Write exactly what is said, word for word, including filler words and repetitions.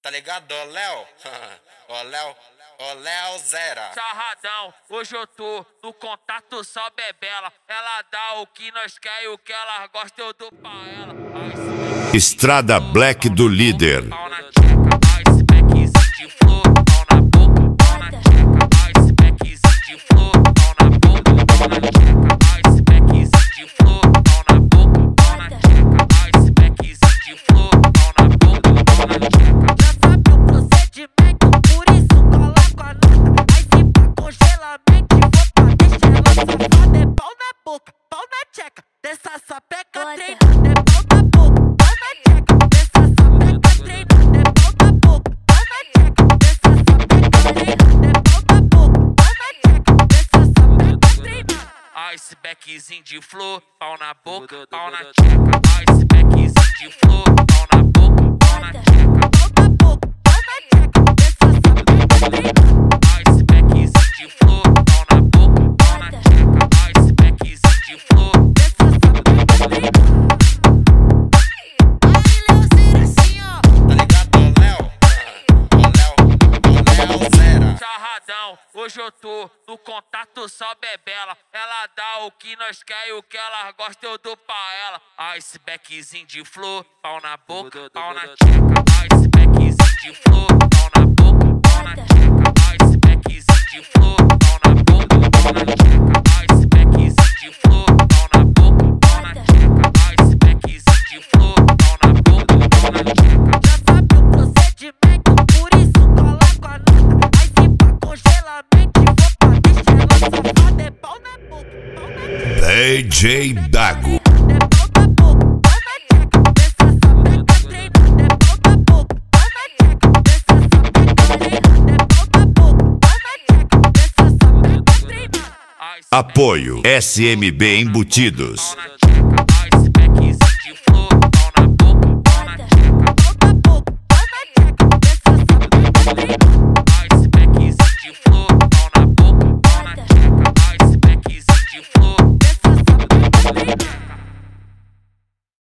Tá ligado, ô Léo? Ô Léo, ô Léo Zera. Sarradão, hoje eu tô no contato só bebela. Ela dá o que nós quer e o que ela gosta eu dou pra ela. Estrada Black do líder. Pau na tcheca, ice packzinho de flor. Pau na boca, pau na tcheca, ice packzinho de flor. Pau na boca, pau na tcheca, ice packzinho de flor. Pau na boca, pau na tcheca, ice packzinho de flor. Pau na boca, pau na tcheca. Já sabe o procedimento, por isso coloca a nota. Aí se pra congelamento, vou pra deixar ela safada. É pau na boca, pau na tcheca, dessa sapeca treina. É pau na boca, pau na tcheca, dessa sapeca treina. É pau na boca, pau na tcheca, dessa sapeca treina. É pau na boca, pau na tcheca, dessa sapeca treina. Ice packzinho de flor, pau na boca, pau na tcheca. Ice packzinho de flor, pau na boca, pau na tcheca. Pau na boca, pau na tcheca, dessa sapeca treina. Ice packzinho de flor, pau na boca, pau na tcheca. Ice packzinho de flor. Dessa sapeca treina. Aí, Leozinho, assim, ó. Tá ligado, ô Léo? Ô Léo, ô Léo Zera. Sarradão, hoje eu tô no contato só bebela. Ela dá o que nós quer e o que ela gosta eu dou pra ela. Ice packzinho de flor, pau na boca, pau na tcheca. Ice packzinho de flor, pau na boca, pau na tcheca. Ice packzinho de flor, pau na boca, pau na tcheca. Ice packzinho de flor, pau na boca, pau na tcheca. Ice packzinho de flor, pau na boca, pau na tcheca. Já sabe o procedimento, por isso coloca a nota. Aí se pra congelamento, vou pra deixar ela safada. É pau na boca, pau na tcheca. D J Dago. É pau na boca, pau na tcheca, dessa sapeca treina. É pau na boca, pau na tcheca, dessa sapeca treina. É pau na boca, pau na tcheca, dessa sapeca treina. Apoio S M B Embutidos. Pau na